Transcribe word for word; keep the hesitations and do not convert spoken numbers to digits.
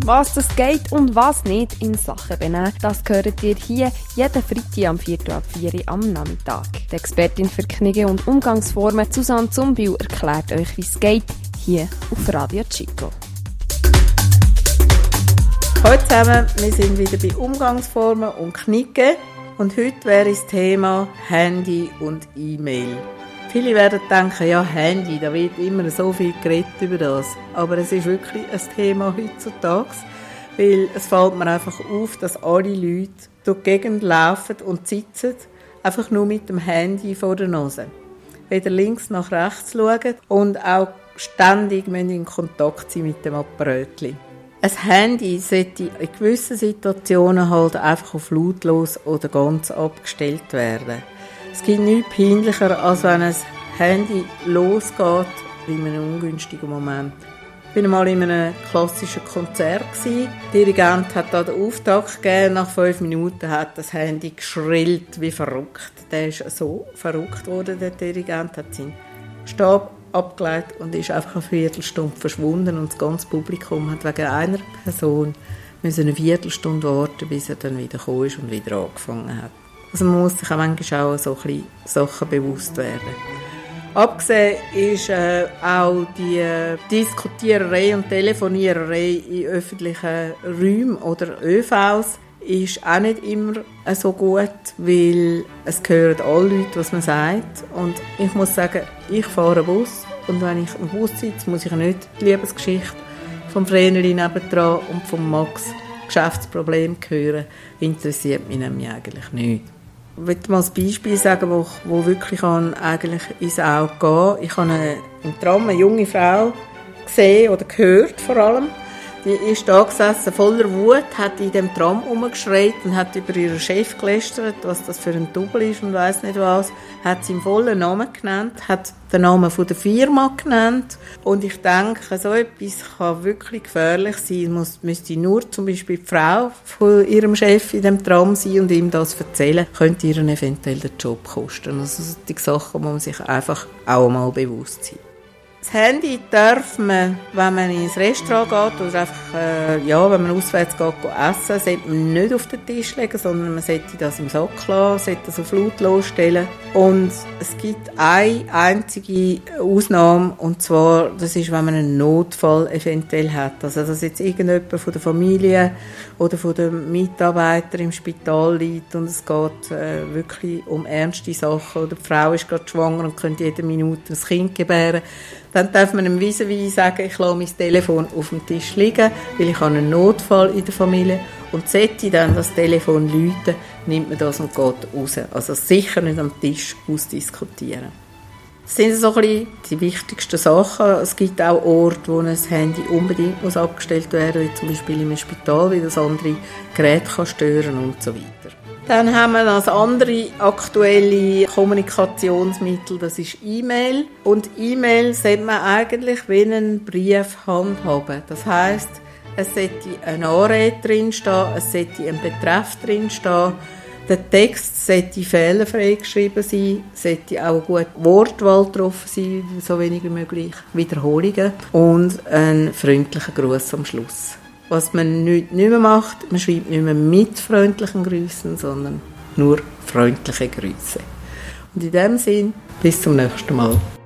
Was das geht und was nicht in Sachen Benehmen, das hört ihr hier jeden Freitag am Viertel ab vier Uhr am Nachmittag. Die Expertin für Knigge und Umgangsformen Susanne Zumbiel erklärt euch, wie es geht, hier auf Radio Chico. Hallo zusammen, wir sind wieder bei Umgangsformen und Knigge und heute wäre das Thema Handy und E-Mail. Viele werden denken, ja, Handy, da wird immer so viel geredet über das. Aber es ist wirklich ein Thema heutzutage, weil es fällt mir einfach auf, dass alle Leute durch die Gegend laufen und sitzen, einfach nur mit dem Handy vor der Nase. Weder links nach rechts schauen und auch ständig in Kontakt sein mit dem Apparatli. Ein Handy sollte in gewissen Situationen halt einfach auf lautlos oder ganz abgestellt werden. Es gibt nichts peinlicher, als wenn ein Handy losgeht in einem ungünstigen Moment. Ich war einmal in einem klassischen Konzert. Der Dirigent hat da den Auftakt gegeben. Nach fünf Minuten hat das Handy geschrillt wie verrückt. Der ist so verrückt worden, der Dirigent hat seinen Stab abgelegt und ist einfach eine Viertelstunde verschwunden. Und das ganze Publikum hat wegen einer Person müssen eine Viertelstunde warten, bis er dann wieder gekommen ist und wieder angefangen hat. Also man muss sich auch manchmal auch so ein bisschen Sachen bewusst werden. Abgesehen ist äh, auch die äh, Diskutiererei und Telefoniererei in öffentlichen Räumen oder ÖVs ist auch nicht immer äh, so gut, weil es hören alle Leute, was man sagt. Und ich muss sagen, ich fahre Bus und wenn ich im Bus sitze, muss ich nicht die Liebesgeschichte vom Vreneli nebendran und vom Max Geschäftsproblem hören. Interessiert mich nämlich eigentlich nicht. Ich möchte mal ein Beispiel sagen, wo, wo wirklich an, eigentlich ins Auge gehen. Ich habe eine, im Tram eine junge Frau gesehen oder gehört vor allem. Die ist da gesessen, voller Wut, hat in dem Tram rumgeschreit und hat über ihren Chef gelästert, was das für ein Double ist und weiss nicht was. Hat seinen vollen Namen genannt, hat den Namen von der Firma genannt. Und ich denke, so etwas kann wirklich gefährlich sein. Muss, müsste nur zum Beispiel die Frau von ihrem Chef in dem Tram sein und ihm das erzählen, könnte ihren eventuell den Job kosten. Also solche Sachen muss man sich einfach auch mal bewusst sein. Das Handy darf man, wenn man ins Restaurant geht oder einfach, äh, ja, wenn man auswärts geht, geht essen, sollte man nicht auf den Tisch legen, sondern man sollte das im Sack lassen, sollte das auf lautlos stellen. Und es gibt eine einzige Ausnahme, und zwar, das ist, wenn man einen Notfall eventuell hat. Also, dass jetzt irgendjemand von der Familie oder von den Mitarbeitern im Spital liegt und es geht äh, wirklich um ernste Sachen oder die Frau ist gerade schwanger und könnte jede Minute ein Kind gebären. Dann darf man einem vis-à-vis sagen, ich lasse mein Telefon auf dem Tisch liegen, weil ich habe einen Notfall in der Familie. Und sollte dann das Telefon läuten, nimmt man das und geht raus. Also sicher nicht am Tisch ausdiskutieren. Das sind so ein bisschen die wichtigsten Sachen. Es gibt auch Orte, wo ein Handy unbedingt muss abgestellt werden muss, wie zum Beispiel im Spital, weil das andere Geräte kann stören und so weiter. Dann haben wir das andere aktuelle Kommunikationsmittel, das ist E-Mail. Und E-Mail sollte man eigentlich wie einen Brief handhaben. Das heisst, es sollte eine Anrede drinstehen, es sollte ein Betreff drinstehen, der Text sollte fehlerfrei geschrieben sein, sollte auch eine gute Wortwahl getroffen sein, so wenig wie möglich, Wiederholungen und ein freundlicher Gruß am Schluss. Was man nicht, nicht mehr macht, man schreibt nicht mehr mit freundlichen Grüßen, sondern nur freundliche Grüße. Und in diesem Sinn, bis zum nächsten Mal.